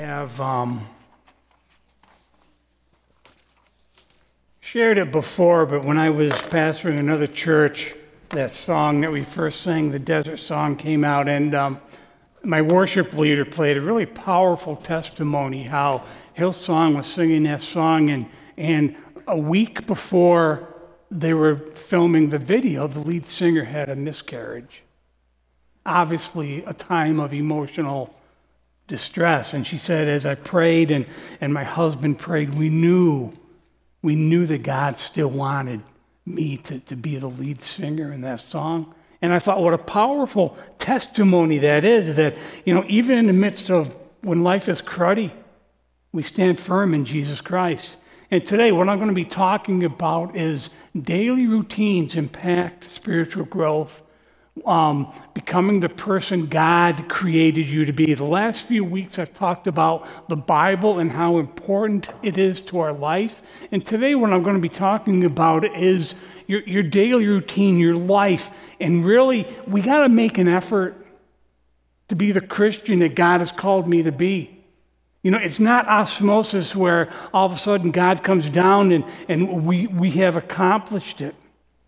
Have shared it before, but when I was pastoring another church, that song that we first sang, the Desert Song, came out, and my worship leader played a really powerful testimony how Hillsong was singing that song, and a week before they were filming the video, the lead singer had a miscarriage. Obviously, a time of emotional distress. And she said, as I prayed and my husband prayed, we knew that God still wanted me to be the lead singer in that song. And I thought, what a powerful testimony that is, that, even in the midst of when life is cruddy, we stand firm in Jesus Christ. And today, what I'm going to be talking about is daily routines impact spiritual growth, becoming the person God created you to be. The last few weeks I've talked about the Bible and how important it is to our life. And today what I'm going to be talking about is your daily routine, your life. And really, we got to make an effort to be the Christian that God has called me to be. It's not osmosis where all of a sudden God comes down and we have accomplished it.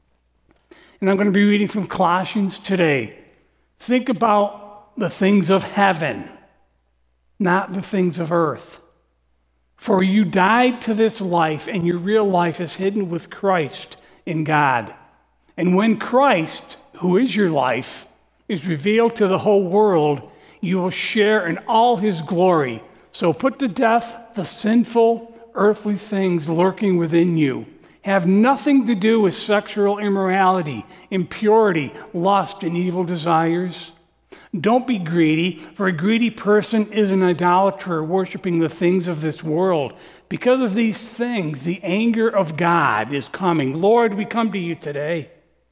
And I'm going to be reading from Colossians today. Think about the things of heaven, not the things of earth. For you died to this life, and your real life is hidden with Christ in God. And when Christ, who is your life, is revealed to the whole world, you will share in all his glory. So put to death the sinful, earthly things lurking within you. Have nothing to do with sexual immorality, impurity, lust, and evil desires. Don't be greedy, for a greedy person is an idolater, worshiping the things of this world. Because of these things, the anger of God is coming. Lord, we come to you today.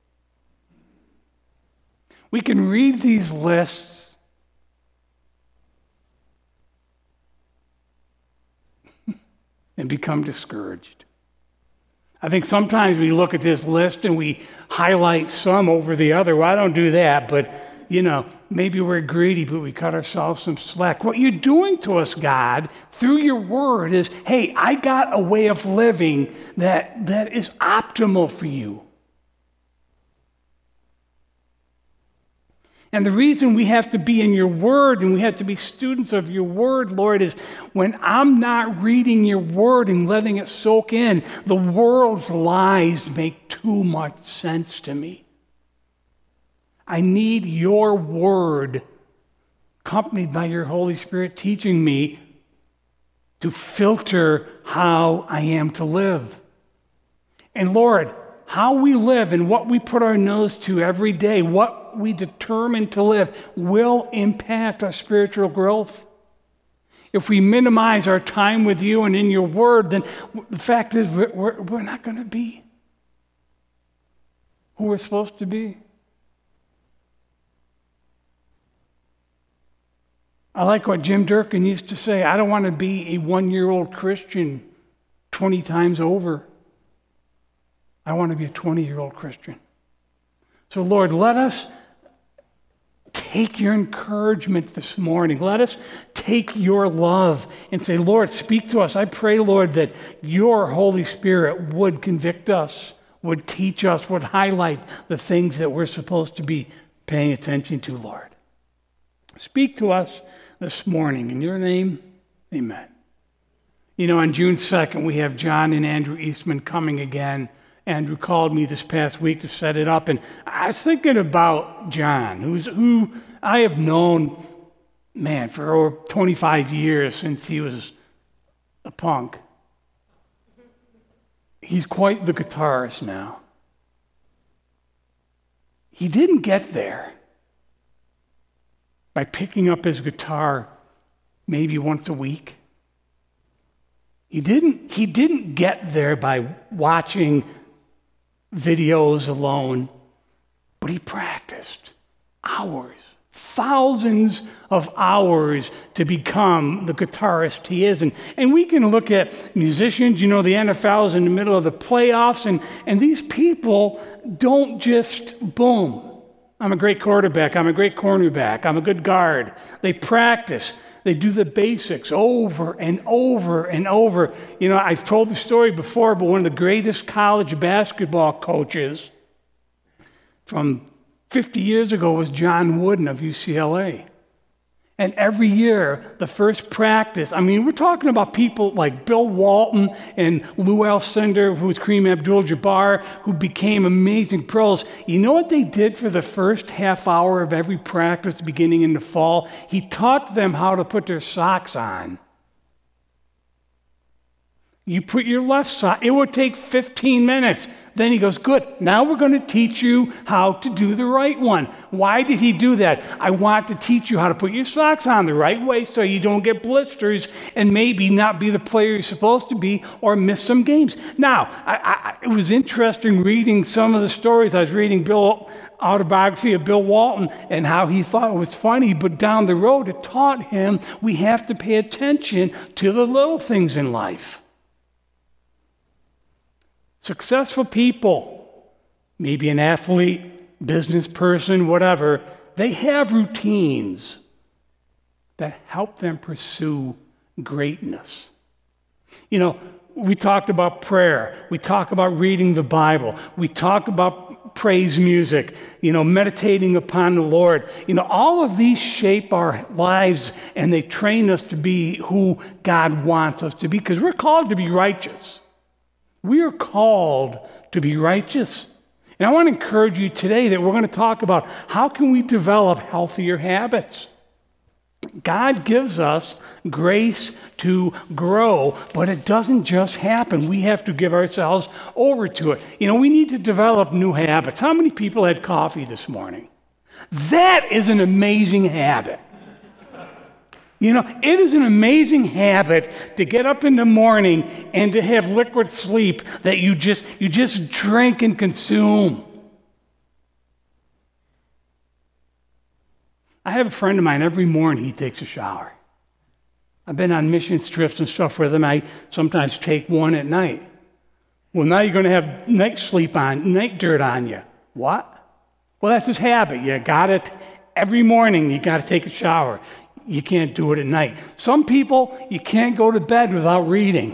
We can read these lists and become discouraged. I think sometimes we look at this list and we highlight some over the other. Well, I don't do that, but, maybe we're greedy, but we cut ourselves some slack. What you're doing to us, God, through your word is, hey, I got a way of living that is optimal for you. And the reason we have to be in your word and we have to be students of your word, Lord, is when I'm not reading your word and letting it soak in, the world's lies make too much sense to me. I need your word, accompanied by your Holy Spirit, teaching me to filter how I am to live. And Lord, how we live and what we put our nose to every day, what we determine to live, will impact our spiritual growth. If we minimize our time with you and in your word, then the fact is we're not going to be who we're supposed to be. I like what Jim Durkin used to say, I don't want to be a 1-year-old Christian 20 times over. I want to be a 20-year-old Christian. So Lord, let us take your encouragement this morning. Let us take your love and say, Lord, speak to us. I pray, Lord, that your Holy Spirit would convict us, would teach us, would highlight the things that we're supposed to be paying attention to, Lord. Speak to us this morning. In your name, amen. On June 2nd, we have John and Andrew Eastman coming again. Andrew called me this past week to set it up, and I was thinking about John, who I have known, for over 25 years since he was a punk. He's quite the guitarist now. He didn't get there by picking up his guitar maybe once a week. He didn't get there by watching videos alone, but he practiced hours, thousands of hours to become the guitarist he is. And we can look at musicians, the NFL is in the middle of the playoffs, and these people don't just boom. I'm a great quarterback, I'm a great cornerback, I'm a good guard. They practice. They do the basics over and over and over. You know, I've told the story before, but one of the greatest college basketball coaches from 50 years ago was John Wooden of UCLA. And every year, the first practice, I mean, we're talking about people like Bill Walton and Lou Alcindor, who was Kareem Abdul-Jabbar, who became amazing pros. You know what they did for the first half hour of every practice beginning in the fall? He taught them how to put their socks on. You put your left sock, it would take 15 minutes. Then he goes, good, now we're going to teach you how to do the right one. Why did he do that? I want to teach you how to put your socks on the right way so you don't get blisters and maybe not be the player you're supposed to be or miss some games. Now, it was interesting reading some of the stories. I was reading autobiography of Bill Walton and how he thought it was funny, but down the road it taught him we have to pay attention to the little things in life. Successful people, maybe an athlete, business person, whatever, they have routines that help them pursue greatness. You know, we talked about prayer. We talk about reading the Bible. We talk about praise music, you know, meditating upon the Lord. You know, all of these shape our lives and they train us to be who God wants us to be because we're called to be righteous. We are called to be righteous. And I want to encourage you today that we're going to talk about how can we develop healthier habits. God gives us grace to grow, but it doesn't just happen. We have to give ourselves over to it. You know, we need to develop new habits. How many people had coffee this morning? That is an amazing habit. You know, it is an amazing habit to get up in the morning and to have liquid sleep that you just drink and consume. I have a friend of mine, every morning he takes a shower. I've been on mission trips and stuff with him. I sometimes take one at night. Well, now you're going to have night dirt on you. What? Well, that's his habit. You got it. Every morning you got to take a shower. You can't do it at night. Some people, you can't go to bed without reading.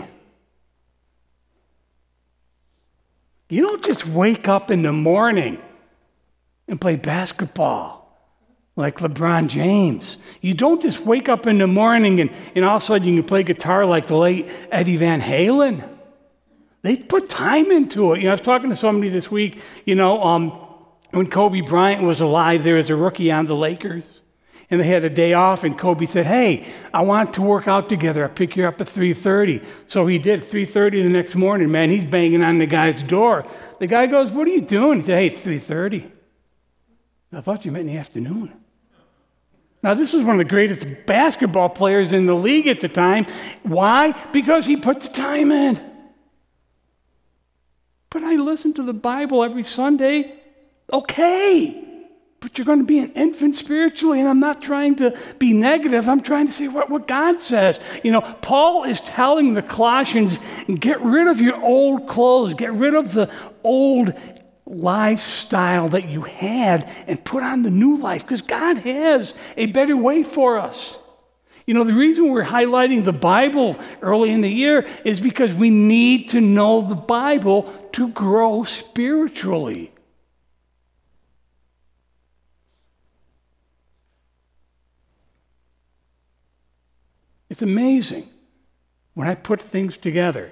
You don't just wake up in the morning and play basketball like LeBron James. You don't just wake up in the morning and all of a sudden you can play guitar like the late Eddie Van Halen. They put time into it. You know, I was talking to somebody this week, you know, when Kobe Bryant was alive, there was a rookie on the Lakers. And they had a day off, and Kobe said, hey, I want to work out together. I'll pick you up at 3:30. So he did. 3:30 the next morning, man, he's banging on the guy's door. The guy goes, what are you doing? He said, hey, it's 3:30. I thought you meant in the afternoon. Now, this was one of the greatest basketball players in the league at the time. Why? Because he put the time in. But I listen to the Bible every Sunday. Okay. But you're going to be an infant spiritually, and I'm not trying to be negative. I'm trying to say what God says. You know, Paul is telling the Colossians, get rid of your old clothes, get rid of the old lifestyle that you had, and put on the new life, because God has a better way for us. You know, the reason we're highlighting the Bible early in the year is because we need to know the Bible to grow spiritually. It's amazing when I put things together.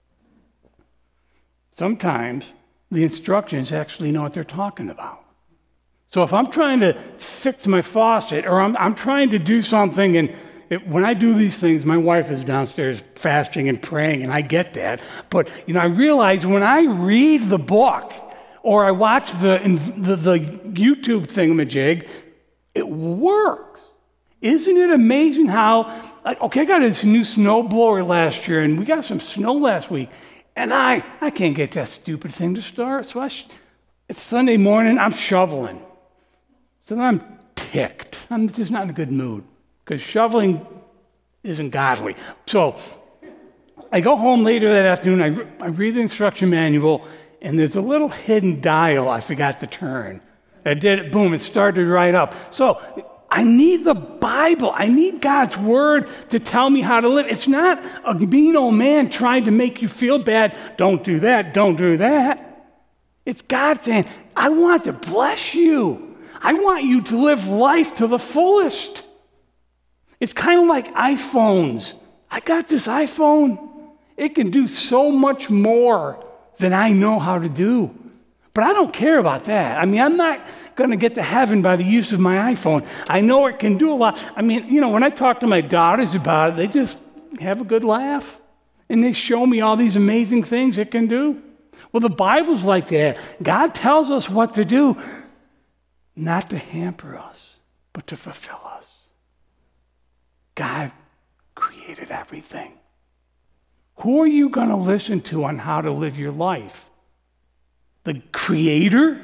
Sometimes the instructions actually know what they're talking about. So if I'm trying to fix my faucet or I'm trying to do something, and when I do these things, my wife is downstairs fasting and praying, and I get that. But, you know, I realize when I read the book or I watch the YouTube thingamajig, it works. Isn't it amazing how, okay, I got this new snow blower last year, and we got some snow last week, and I can't get that stupid thing to start. So it's Sunday morning, I'm shoveling. So I'm ticked. I'm just not in a good mood, because shoveling isn't godly. So I go home later that afternoon, I read the instruction manual, and there's a little hidden dial I forgot to turn. I did it, boom, it started right up. So I need the Bible. I need God's word to tell me how to live. It's not a mean old man trying to make you feel bad. Don't do that. Don't do that. It's God saying, I want to bless you. I want you to live life to the fullest. It's kind of like iPhones. I got this iPhone. It can do so much more than I know how to do. But I don't care about that. I mean, I'm not going to get to heaven by the use of my iPhone. I know it can do a lot. I mean, when I talk to my daughters about it, they just have a good laugh. And they show me all these amazing things it can do. Well, the Bible's like that. God tells us what to do, not to hamper us, but to fulfill us. God created everything. Who are you going to listen to on how to live your life? The Creator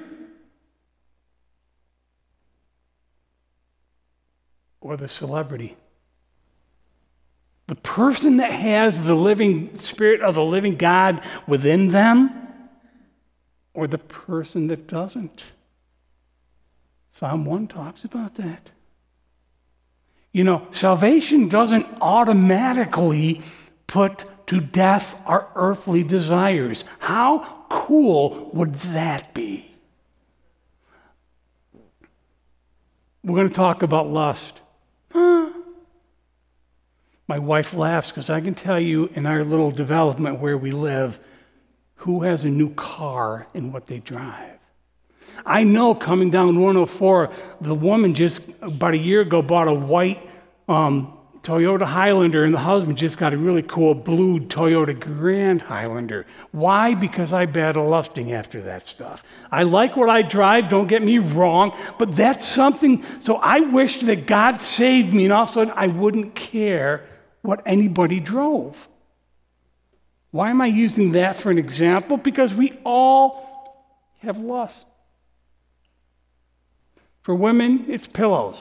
or the celebrity? The person that has the living spirit of the living God within them or the person that doesn't? Psalm 1 talks about that. Salvation doesn't automatically put to death our earthly desires. How cool would that be? We're going to talk about lust. My wife laughs because I can tell you in our little development where we live, who has a new car and what they drive. I know coming down 104, the woman just about a year ago bought a white Toyota Highlander, and the husband just got a really cool blue Toyota Grand Highlander. Why? Because I battle lusting after that stuff. I like what I drive, don't get me wrong, but that's something, so I wish that God saved me and all of a sudden I wouldn't care what anybody drove. Why am I using that for an example? Because we all have lust. For women, it's pillows.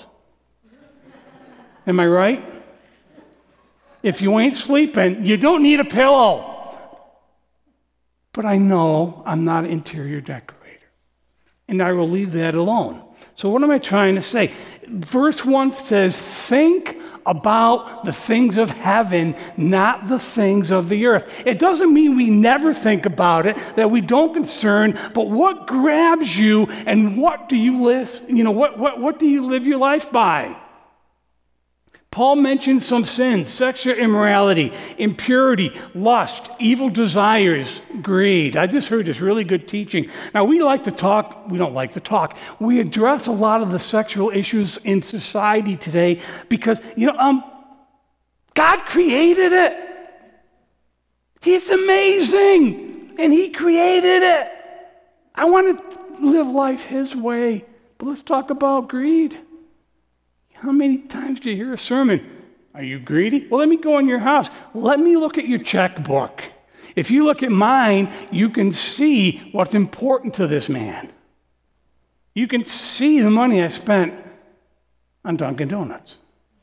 Am I right? If you ain't sleeping, you don't need a pillow. But I know I'm not an interior decorator. And I will leave that alone. So what am I trying to say? Verse 1 says, think about the things of heaven, not the things of the earth. It doesn't mean we never think about it, that we don't concern, but what grabs you and what do you live, what do you live your life by? Paul mentioned some sins: sexual immorality, impurity, lust, evil desires, greed. I just heard this really good teaching. Now, we don't like to talk. We address a lot of the sexual issues in society today because, God created it. He's amazing, and He created it. I want to live life His way, but let's talk about greed. How many times do you hear a sermon? Are you greedy? Well, let me go in your house. Let me look at your checkbook. If you look at mine, you can see what's important to this man. You can see the money I spent on Dunkin' Donuts.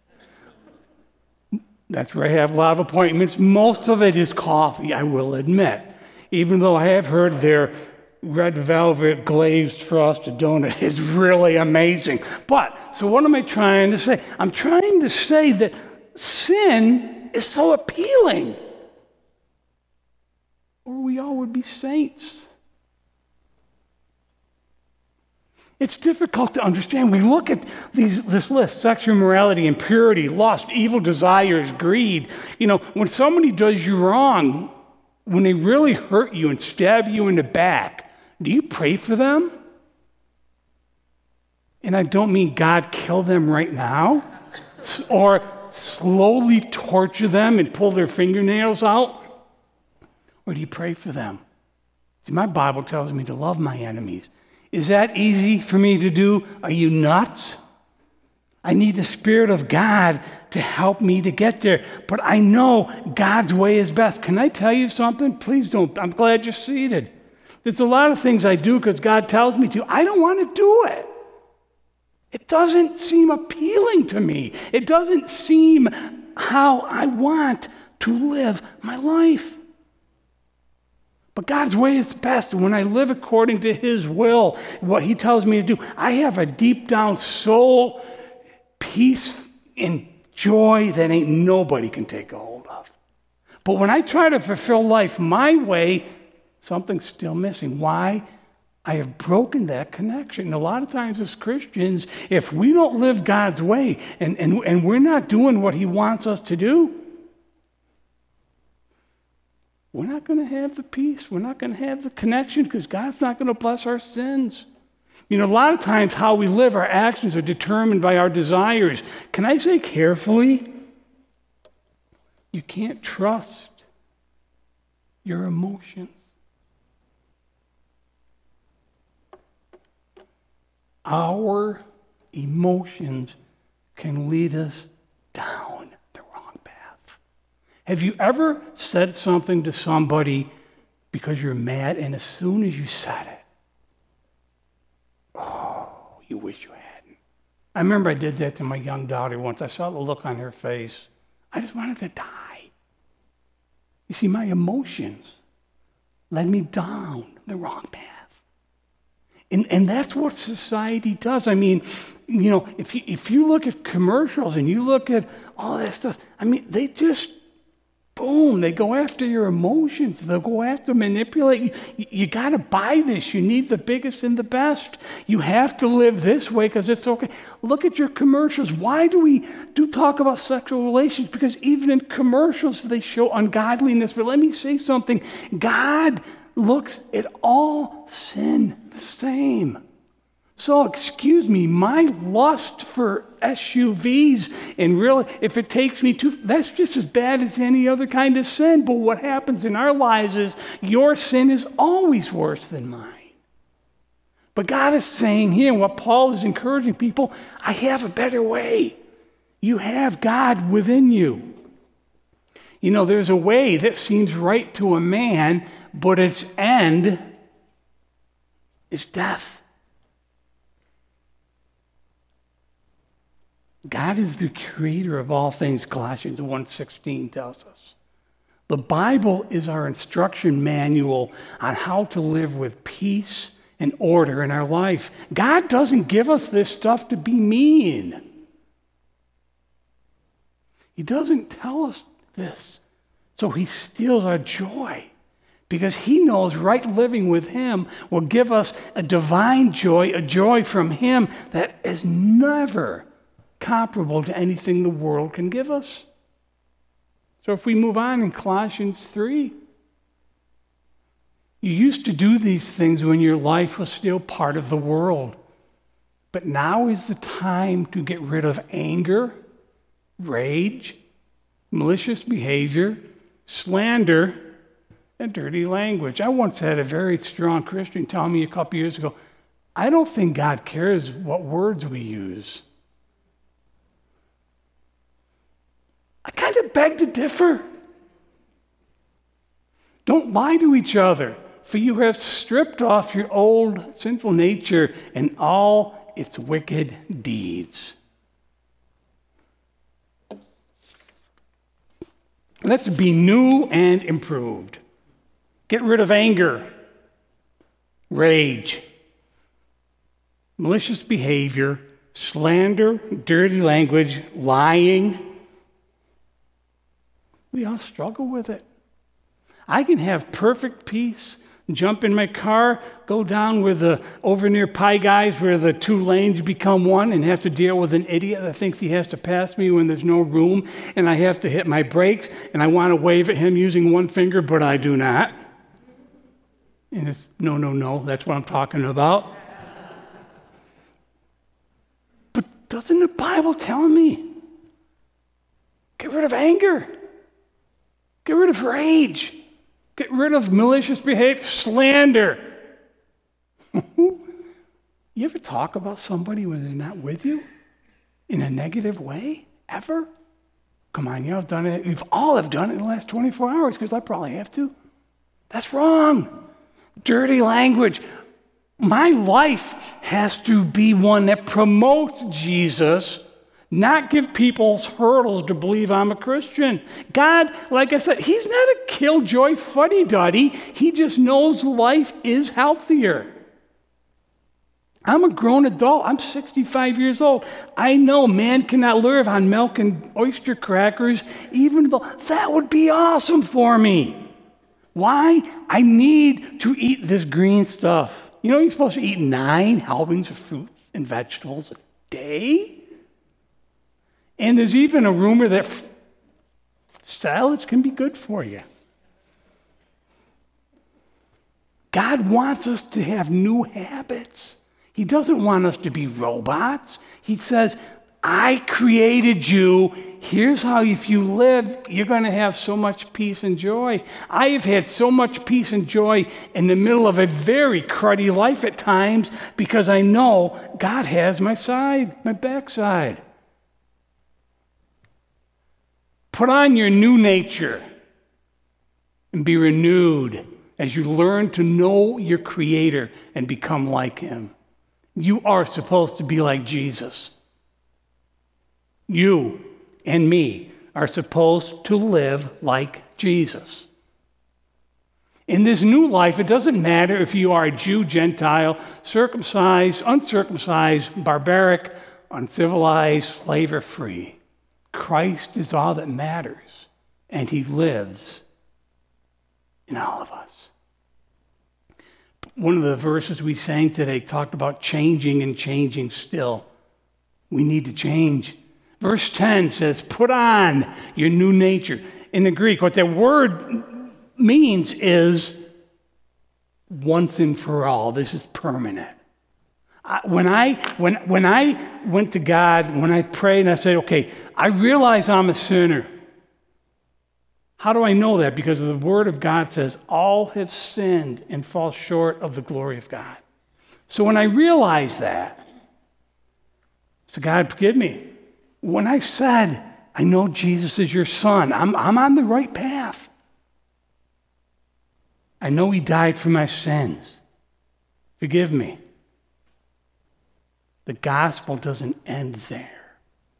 That's where I have a lot of appointments. Most of it is coffee, I will admit. Even though I have heard their red velvet glazed frosted donut is really amazing. But, so what am I trying to say? I'm trying to say that sin is so appealing. Or we all would be saints. It's difficult to understand. We look at this list: sexual immorality, impurity, lust, evil desires, greed. When somebody does you wrong, when they really hurt you and stab you in the back, do you pray for them? And I don't mean God kill them right now, or slowly torture them and pull their fingernails out. Or do you pray for them? See, my Bible tells me to love my enemies. Is that easy for me to do? Are you nuts? I need the Spirit of God to help me to get there. But I know God's way is best. Can I tell you something? Please don't. I'm glad you're seated. There's a lot of things I do because God tells me to. I don't want to do it. It doesn't seem appealing to me. It doesn't seem how I want to live my life. But God's way is best. When I live according to His will, what He tells me to do, I have a deep down soul peace and joy that ain't nobody can take a hold of. But when I try to fulfill life my way, something's still missing. Why? I have broken that connection. And a lot of times as Christians, if we don't live God's way and we're not doing what he wants us to do, we're not going to have the peace. We're not going to have the connection because God's not going to bless our sins. You know, a lot of times how we live, our actions are determined by our desires. Can I say carefully? You can't trust your emotions. Our emotions can lead us down the wrong path. Have you ever said something to somebody because you're mad, and as soon as you said it, oh, you wish you hadn't? I remember I did that to my young daughter once. I saw the look on her face. I just wanted to die. You see, my emotions led me down the wrong path. And that's what society does. I mean, you know, if you look at commercials and you look at all that stuff, I mean, they just, boom, they go after your emotions. They'll go after, manipulate you. You got to buy this. You need the biggest and the best. You have to live this way because it's okay. Look at your commercials. Why do we talk about sexual relations? Because even in commercials, they show ungodliness. But let me say something. God looks at all sin the same. So, excuse me, my lust for SUVs and really, if it takes me to, that's just as bad as any other kind of sin. But what happens in our lives is your sin is always worse than mine. But God is saying here, and what Paul is encouraging people, I have a better way. You have God within you. You know, there's a way that seems right to a man, but its end is death. God is the creator of all things, Colossians 1:16 tells us. The Bible is our instruction manual on how to live with peace and order in our life. God doesn't give us this stuff to be mean. He doesn't tell us this. So he steals our joy because he knows right living with him will give us a divine joy, a joy from him that is never comparable to anything the world can give us. So if we move on in Colossians 3, you used to do these things when your life was still part of the world. But now is the time to get rid of anger, rage, malicious behavior, slander, and dirty language. I once had a very strong Christian tell me a couple years ago, I don't think God cares what words we use. I kind of beg to differ. Don't lie to each other, for you have stripped off your old sinful nature and all its wicked deeds. Let's be new and improved. Get rid of anger, rage, malicious behavior, slander, dirty language, lying. We all struggle with it. I can have perfect peace, jump in my car, go down over near Pie Guys where the two lanes become one and have to deal with an idiot that thinks he has to pass me when there's no room, and I have to hit my brakes, and I want to wave at him using one finger, but I do not. And it's no, that's what I'm talking about. But doesn't the Bible tell me? Get rid of anger. Get rid of rage. Get rid of malicious behavior, slander. You ever talk about somebody when they're not with you in a negative way? Ever? Come on, you've done it. You've all have done it in the last 24 hours because I probably have to. That's wrong. Dirty language. My life has to be one that promotes Jesus, not give people hurdles to believe I'm a Christian. God, like I said, he's not a killjoy fuddy-duddy. He just knows life is healthier. I'm a grown adult. I'm 65 years old. I know man cannot live on milk and oyster crackers, even though that would be awesome for me. Why? I need to eat this green stuff. You know, you're supposed to eat 9 helpings of fruits and vegetables a day? And there's even a rumor that salads can be good for you. God wants us to have new habits. He doesn't want us to be robots. He says, I created you. Here's how, if you live, you're going to have so much peace and joy. I have had so much peace and joy in the middle of a very cruddy life at times because I know God has my side, my backside. Put on your new nature and be renewed as you learn to know your Creator and become like Him. You are supposed to be like Jesus. You and me are supposed to live like Jesus. In this new life, it doesn't matter if you are a Jew, Gentile, circumcised, uncircumcised, barbaric, uncivilized, slave, or free. Christ is all that matters, and He lives in all of us. One of the verses we sang today talked about changing and changing still. We need to change. Verse 10 says, put on your new nature. In the Greek, what that word means is once and for all. This is permanent. When I went to God, when I prayed and I said, okay, I realize I'm a sinner. How do I know that? Because the Word of God says, all have sinned and fall short of the glory of God. So when I realized that, I said, God, forgive me. When I said, I know Jesus is your Son, I'm on the right path. I know He died for my sins. Forgive me. The gospel doesn't end there.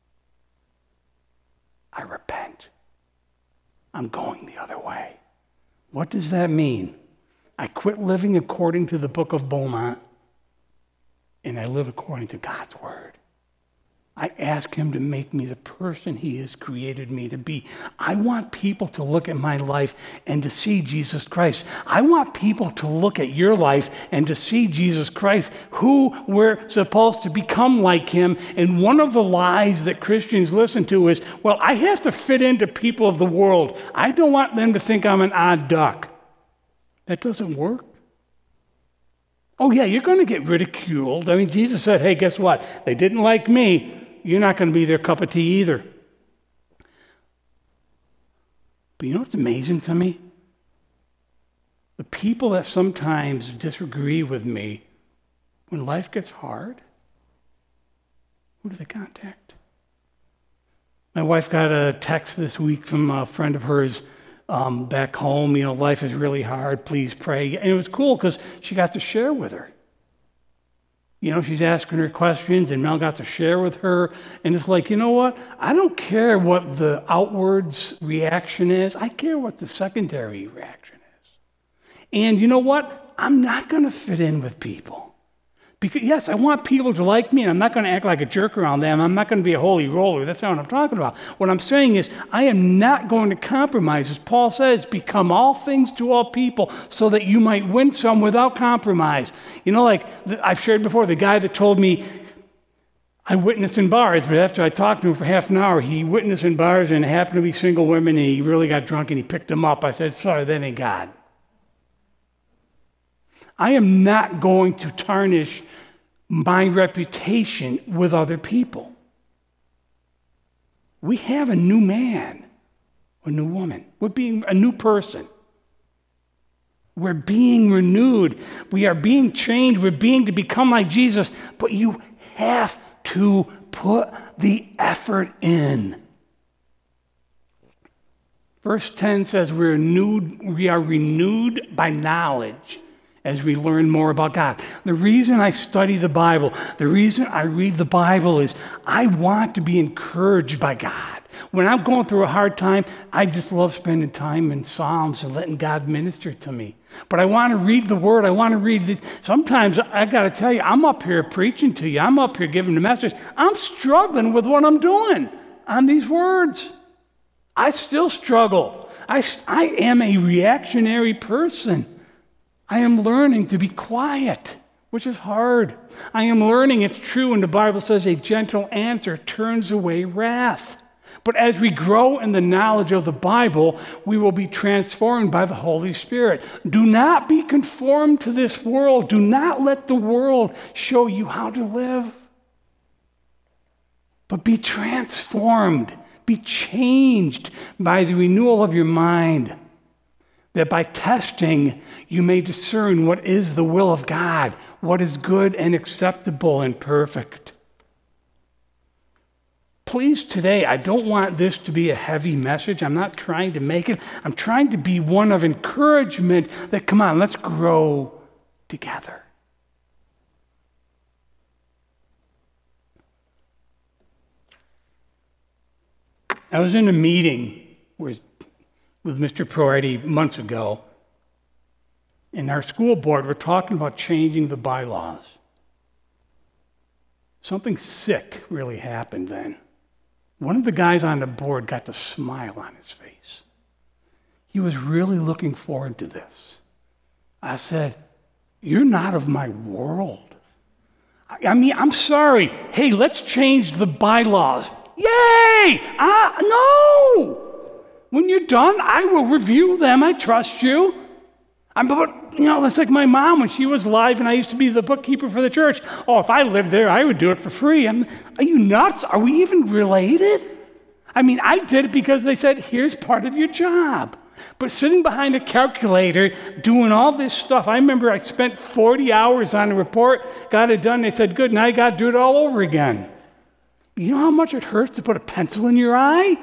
I repent. I'm going the other way. What does that mean? I quit living according to the Book of Beaumont, and I live according to God's Word. I ask Him to make me the person He has created me to be. I want people to look at my life and to see Jesus Christ. I want people to look at your life and to see Jesus Christ, who we're supposed to become like Him. And one of the lies that Christians listen to is, well, I have to fit into people of the world. I don't want them to think I'm an odd duck. That doesn't work. Oh, yeah, you're going to get ridiculed. I mean, Jesus said, hey, guess what? They didn't like me. You're not going to be their cup of tea either. But you know what's amazing to me? The people that sometimes disagree with me, when life gets hard, who do they contact? My wife got a text this week from a friend of hers back home. You know, life is really hard. Please pray. And it was cool because she got to share with her. You know, she's asking her questions, and Mel got to share with her. And it's like, you know what? I don't care what the outwards reaction is. I care what the secondary reaction is. And you know what? I'm not going to fit in with people. Because, yes, I want people to like me, and I'm not going to act like a jerk around them. I'm not going to be a holy roller. That's not what I'm talking about. What I'm saying is I am not going to compromise. As Paul says, become all things to all people so that you might win some without compromise. You know, like I've shared before, the guy that told me I witnessed in bars, but after I talked to him for half an hour, he witnessed in bars and it happened to be single women, and he really got drunk and he picked them up. I said, sorry, that ain't God. I am not going to tarnish my reputation with other people. We have a new man, a new woman. We're being a new person. We're being renewed. We are being changed. We're being to become like Jesus. But you have to put the effort in. Verse 10 says we are renewed by knowledge as we learn more about God. The reason I study the Bible, the reason I read the Bible is I want to be encouraged by God. When I'm going through a hard time, I just love spending time in Psalms and letting God minister to me. But I want to read the Word. I want to read this. Sometimes I got to tell you, I'm up here preaching to you. I'm up here giving the message. I'm struggling with what I'm doing on these words. I still struggle. I am a reactionary person. I am learning to be quiet, which is hard. I am learning it's true when the Bible says a gentle answer turns away wrath. But as we grow in the knowledge of the Bible, we will be transformed by the Holy Spirit. Do not be conformed to this world. Do not let the world show you how to live. But be transformed. Be changed by the renewal of your mind, that by testing you may discern what is the will of God, what is good and acceptable and perfect. Please, today, I don't want this to be a heavy message. I'm not trying to make it. I'm trying to be one of encouragement that, come on, let's grow together. I was in a meeting with Mr. Priority months ago, and our school board were talking about changing the bylaws. Something sick really happened then. One of the guys on the board got the smile on his face. He was really looking forward to this. I said, "You're not of my world. I mean, I'm sorry. Hey, let's change the bylaws." Yay! No! When you're done, I will review them. I trust you. That's like my mom when she was alive and I used to be the bookkeeper for the church. Oh, if I lived there, I would do it for free. Are you nuts? Are we even related? I mean, I did it because they said, here's part of your job. But sitting behind a calculator, doing all this stuff, I remember I spent 40 hours on a report, got it done, they said, good, now you got to do it all over again. You know how much it hurts to put a pencil in your eye?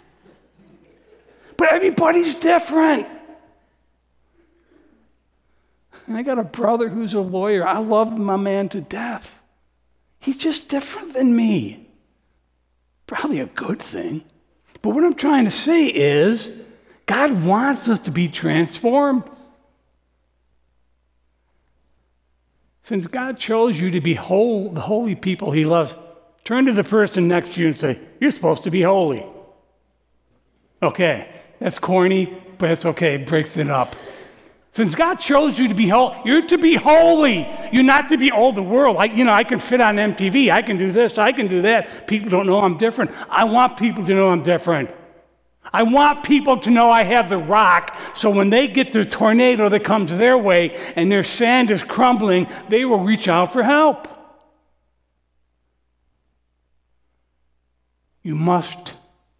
But everybody's different. And I got a brother who's a lawyer. I love my man to death. He's just different than me. Probably a good thing. But what I'm trying to say is, God wants us to be transformed. Since God chose you to be the holy people he loves, turn to the person next to you and say, you're supposed to be holy. Okay, that's corny, but it's okay. It breaks it up. Since God chose you to be holy, you're to be holy. You're not to be all the world. I can fit on MTV. I can do this. I can do that. People don't know I'm different. I want people to know I'm different. I want people to know I have the rock, so when they get the tornado that comes their way and their sand is crumbling, they will reach out for help. You must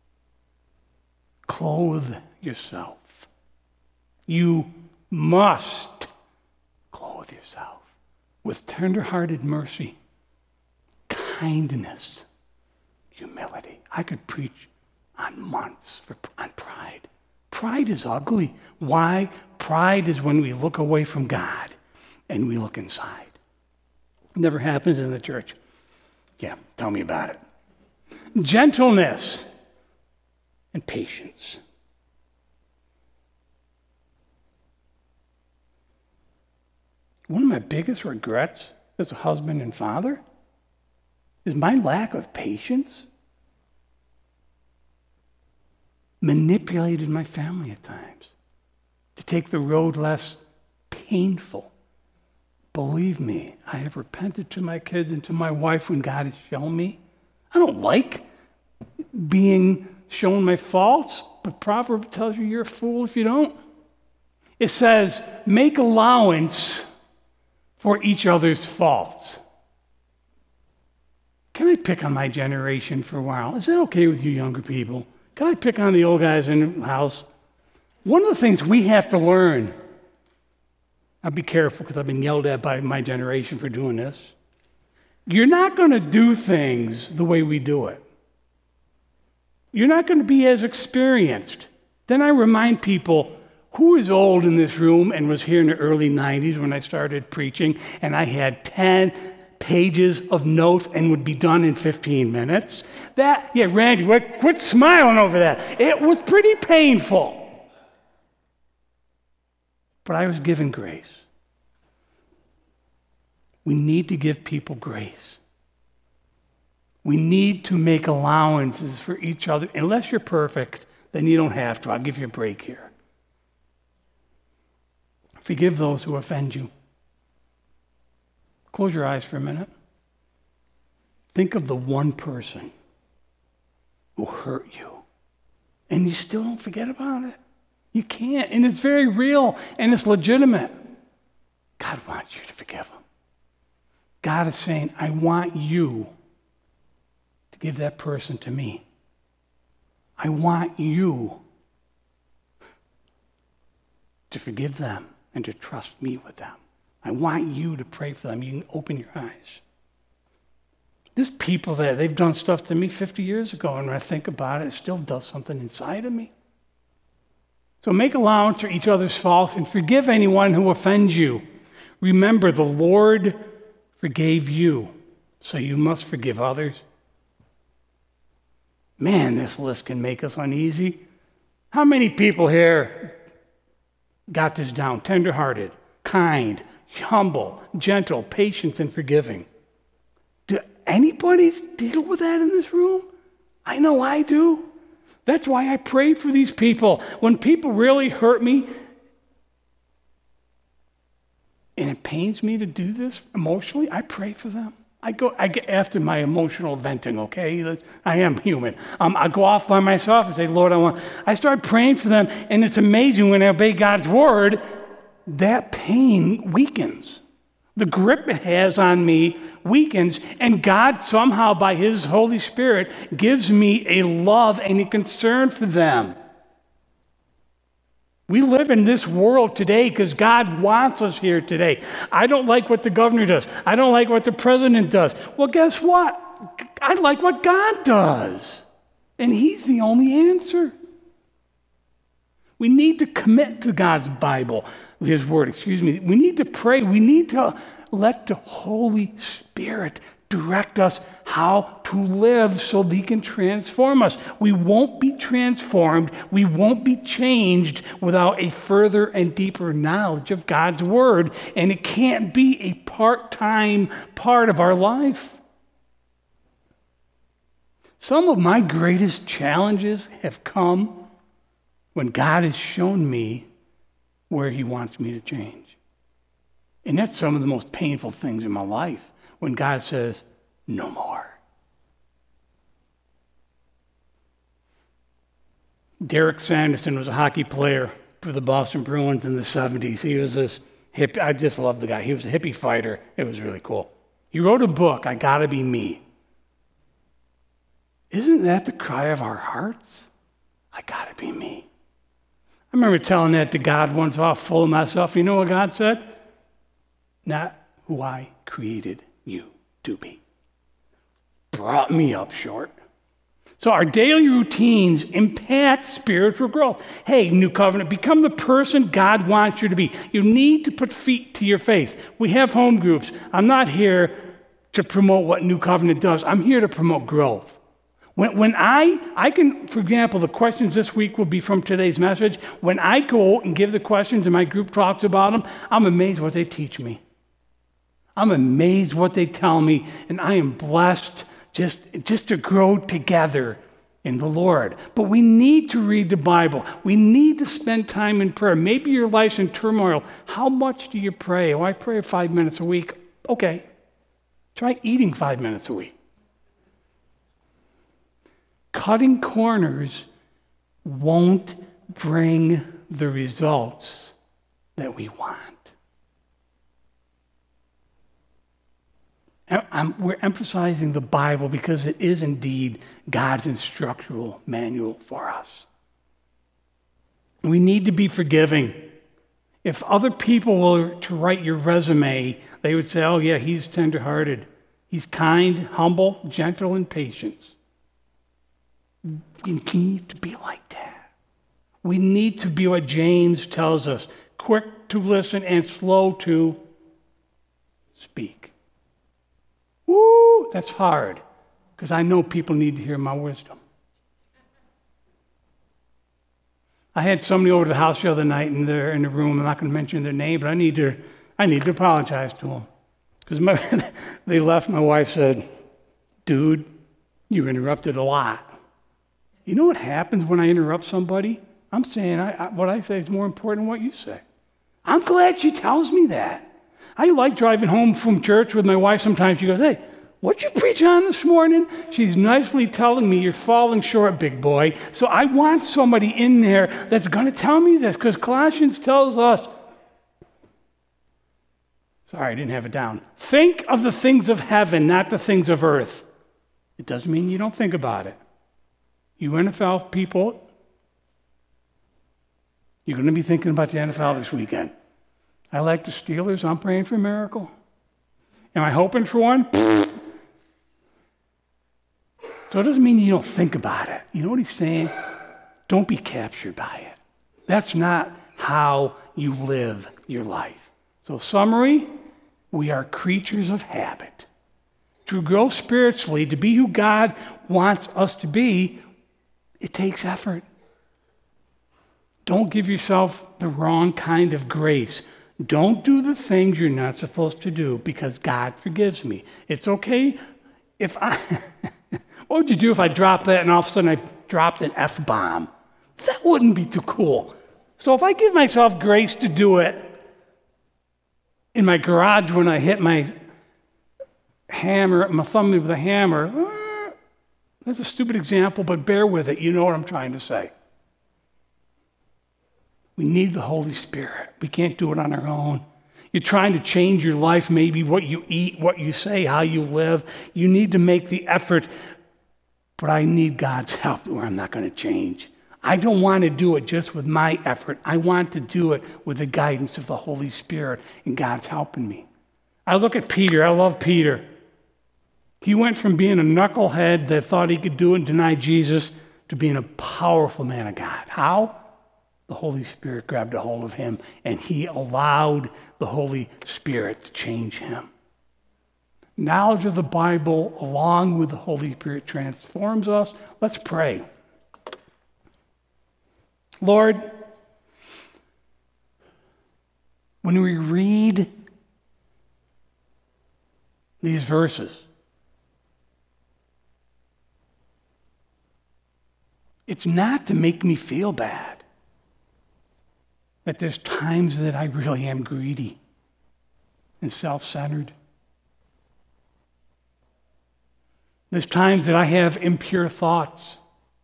clothe yourself. You must clothe yourself with tender-hearted mercy, kindness, humility. I could preach on months on pride. Pride is ugly. Why? Pride is when we look away from God and we look inside. It never happens in the church. Yeah, tell me about it. Gentleness and patience. One of my biggest regrets as a husband and father is my lack of patience. Manipulated my family at times to take the road less painful. Believe me, I have repented to my kids and to my wife when God has shown me. I don't like being shown my faults, but Proverbs tells you you're a fool if you don't. It says, make allowance for each other's faults. Can I pick on my generation for a while? Is that okay with you younger people? Can I pick on the old guys in the house? One of the things we have to learn, I'll be careful because I've been yelled at by my generation for doing this. You're not going to do things the way we do it. You're not going to be as experienced. Then I remind people, who is old in this room and was here in the early 90s when I started preaching, and I had pages of notes and would be done in 15 minutes. Randy, quit smiling over that. It was pretty painful. But I was given grace. We need to give people grace. We need to make allowances for each other. Unless you're perfect, then you don't have to. I'll give you a break here. Forgive those who offend you. Close your eyes for a minute. Think of the one person who hurt you, and you still don't forget about it. You can't, and it's very real, and it's legitimate. God wants you to forgive them. God is saying, I want you to give that person to me. I want you to forgive them and to trust me with them. I want you to pray for them. You can open your eyes. There's people that they've done stuff to me 50 years ago, and when I think about it, it still does something inside of me. So make allowance for each other's faults and forgive anyone who offends you. Remember, the Lord forgave you, so you must forgive others. Man, this list can make us uneasy. How many people here got this down? Tenderhearted, kind, humble, gentle, patient, and forgiving. Do anybody deal with that in this room? I know I do. That's why I pray for these people. When people really hurt me, and it pains me to do this emotionally, I pray for them. I get after my emotional venting, okay? I am human. I go off by myself and say, Lord, I start praying for them, and it's amazing when I obey God's word, that pain weakens. The grip it has on me weakens, and God somehow, by His Holy Spirit, gives me a love and a concern for them. We live in this world today because God wants us here today. I don't like what the governor does. I don't like what the president does. Well, guess what? I like what God does, and He's the only answer. We need to commit to God's Bible, His Word, We need to pray. We need to let the Holy Spirit direct us how to live so that He can transform us. We won't be transformed, we won't be changed without a further and deeper knowledge of God's Word, and it can't be a part-time part of our life. Some of my greatest challenges have come when God has shown me where He wants me to change. And that's some of the most painful things in my life, when God says, no more. Derek Sanderson was a hockey player for the Boston Bruins in the 70s. He was this hippie. I just love the guy. He was a hippie fighter. It was really cool. He wrote a book, I Gotta Be Me. Isn't that the cry of our hearts? I gotta be me. I remember telling that to God once, all full of myself. You know what God said? Not who I created you to be. Brought me up short. So our daily routines impact spiritual growth. Hey, New Covenant, become the person God wants you to be. You need to put feet to your faith. We have home groups. I'm not here to promote what New Covenant does. I'm here to promote growth. When I can, for example, the questions this week will be from today's message. When I go and give the questions and my group talks about them, I'm amazed what they teach me. I'm amazed what they tell me, and I am blessed just to grow together in the Lord. But we need to read the Bible. We need to spend time in prayer. Maybe your life's in turmoil. How much do you pray? Oh, I pray 5 minutes a week. Okay. Try eating 5 minutes a week. Cutting corners won't bring the results that we want. We're emphasizing the Bible because it is indeed God's instructional manual for us. We need to be forgiving. If other people were to write your resume, they would say, oh yeah, he's tenderhearted. He's kind, humble, gentle, and patient. We need to be like that. We need to be what James tells us, quick to listen and slow to speak. Woo, that's hard, because I know people need to hear my wisdom. I had somebody over to the house the other night, and they're in the room. I'm not going to mention their name, but I need to apologize to them. Because they left, my wife said, dude, you interrupted a lot. You know what happens when I interrupt somebody? I'm saying what I say is more important than what you say. I'm glad she tells me that. I like driving home from church with my wife sometimes. She goes, hey, what you preach on this morning? She's nicely telling me you're falling short, big boy. So I want somebody in there that's going to tell me this, because Colossians tells us, sorry, I didn't have it down. Think of the things of heaven, not the things of earth. It doesn't mean you don't think about it. You NFL people, you're going to be thinking about the NFL this weekend. I like the Steelers. I'm praying for a miracle. Am I hoping for one? So it doesn't mean you don't think about it. You know what he's saying? Don't be captured by it. That's not how you live your life. So summary, we are creatures of habit. To grow spiritually, to be who God wants us to be, it takes effort. Don't give yourself the wrong kind of grace. Don't do the things you're not supposed to do, because God forgives me. It's okay if I... What would you do if I dropped that and all of a sudden I dropped an F-bomb? That wouldn't be too cool. So if I give myself grace to do it in my garage when I hit my thumb with a hammer, that's a stupid example, but bear with it. You know what I'm trying to say. We need the Holy Spirit. We can't do it on our own. You're trying to change your life, maybe what you eat, what you say, how you live. You need to make the effort, but I need God's help or I'm not going to change. I don't want to do it just with my effort. I want to do it with the guidance of the Holy Spirit, and God's helping me. I look at Peter. I love Peter. He went from being a knucklehead that thought he could do it and deny Jesus to being a powerful man of God. How? The Holy Spirit grabbed a hold of him, and he allowed the Holy Spirit to change him. Knowledge of the Bible, along with the Holy Spirit, transforms us. Let's pray. Lord, when we read these verses, it's not to make me feel bad that there's times that I really am greedy and self-centered. There's times that I have impure thoughts.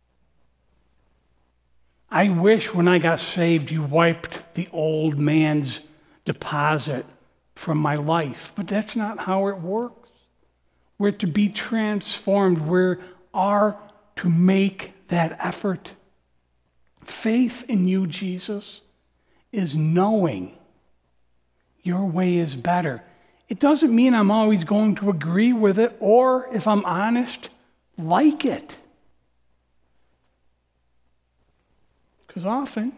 I wish when I got saved you wiped the old man's deposit from my life, but that's not how it works. We're to be transformed. We are to make that effort. Faith in you, Jesus, is knowing your way is better. It doesn't mean I'm always going to agree with it or, if I'm honest, like it. Because often,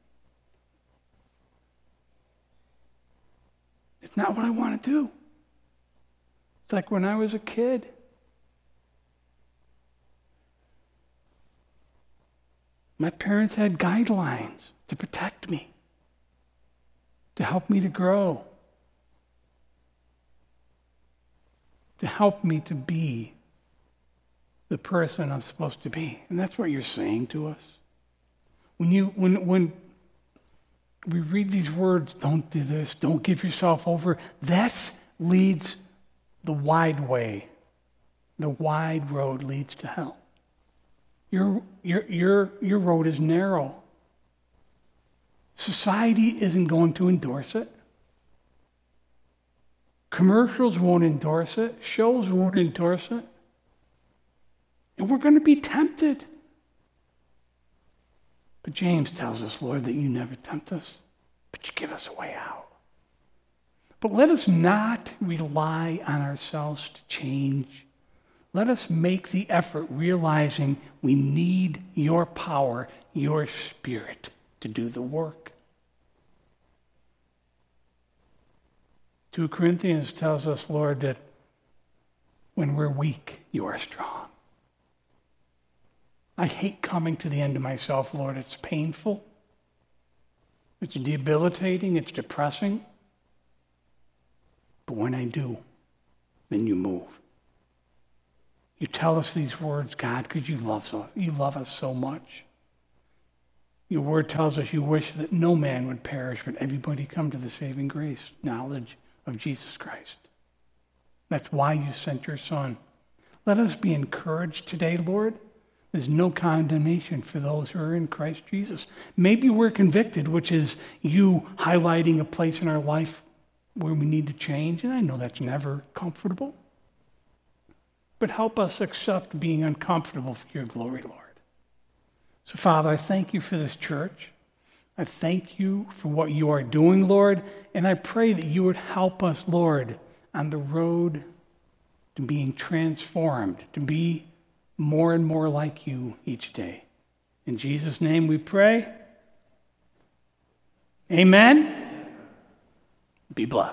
it's not what I want to do. It's like when I was a kid. My parents had guidelines to protect me, to help me to grow, to help me to be the person I'm supposed to be. And that's what you're saying to us. When we read these words, don't do this, don't give yourself over, that leads the wide way. The wide road leads to hell. Your road is narrow. Society isn't going to endorse it. Commercials won't endorse it. Shows won't endorse it. And we're going to be tempted. But James tells us, Lord, that you never tempt us, but you give us a way out. But let us not rely on ourselves to change. Let us make the effort realizing we need your power, your Spirit to do the work. 2 Corinthians tells us, Lord, that When we're weak, you are strong. I hate coming to the end of myself, Lord. It's painful. It's debilitating. It's depressing. But when I do, then you move. You tell us these words, God, because you love us. You love us so much. Your word tells us you wish that no man would perish, but everybody come to the saving grace, knowledge of Jesus Christ. That's why you sent your Son. Let us be encouraged today, Lord. There's no condemnation for those who are in Christ Jesus. Maybe we're convicted, which is you highlighting a place in our life where we need to change, and I know that's never comfortable. But help us accept being uncomfortable for your glory, Lord. So, Father, I thank you for this church. I thank you for what you are doing, Lord, and I pray that you would help us, Lord, on the road to being transformed, to be more and more like you each day. In Jesus' name we pray. Amen. Be blessed.